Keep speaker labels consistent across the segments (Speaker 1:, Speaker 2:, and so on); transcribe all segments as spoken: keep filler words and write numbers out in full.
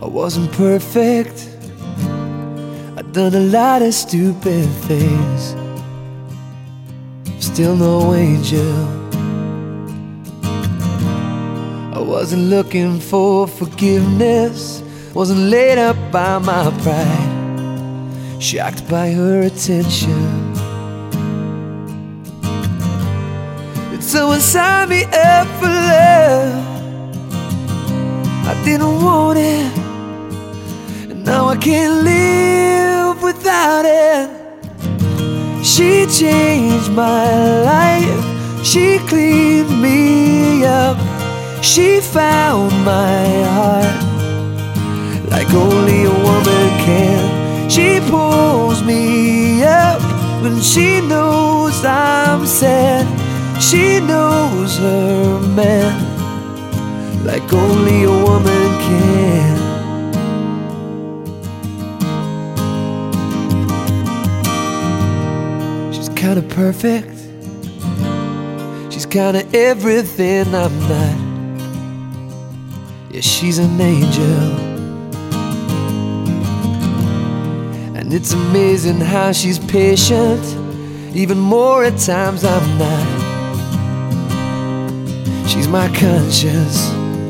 Speaker 1: I wasn't perfect, I'd done a lot of stupid things. Still no angel. I wasn't looking for forgiveness, wasn't laid up by my pride, shocked by her attention. Someone signed me up for love, I didn't want it, and now I can't live without it. She changed my life, she cleaned me up, she found my heart like only a woman can. She pulls me up when she knows I'm sad. She knows her man like only a woman can. She's kinda perfect, she's kinda everything I'm not. Yeah, she's an angel, and it's amazing how she's patient, even more at times I'm not. She's my conscience.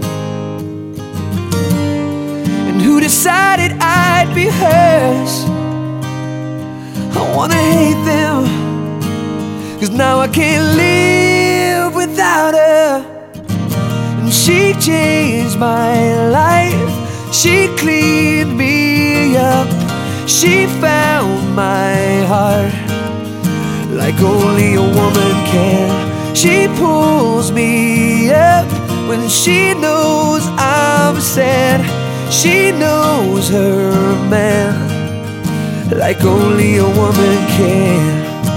Speaker 1: And who decided I'd be hers? I wanna hate them, 'cause now I can't live without her. And she changed my life, she cleaned me up, she found my heart like only a woman can. She pulls me up when she knows I'm sad. She knows her man like only a woman can.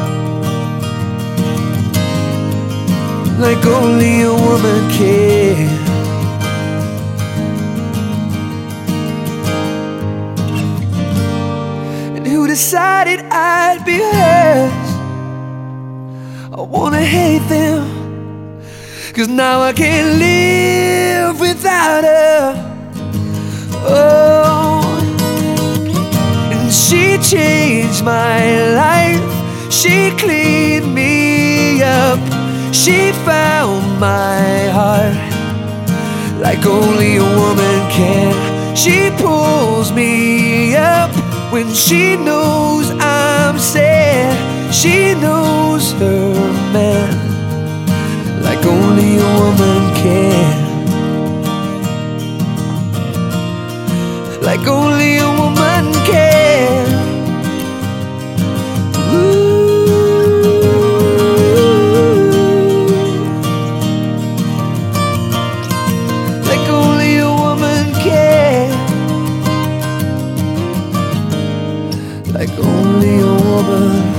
Speaker 1: Like only a woman can. And who decided I'd be hers? I wanna hate them, 'cause now I can't live without her. Oh, and she changed my life, she cleaned me up, she found my heart like only a woman can. She pulls me up when she knows I'm sad. She knows her man like only a woman can. Like only a woman can. Ooh. Like only a woman can. Like only a woman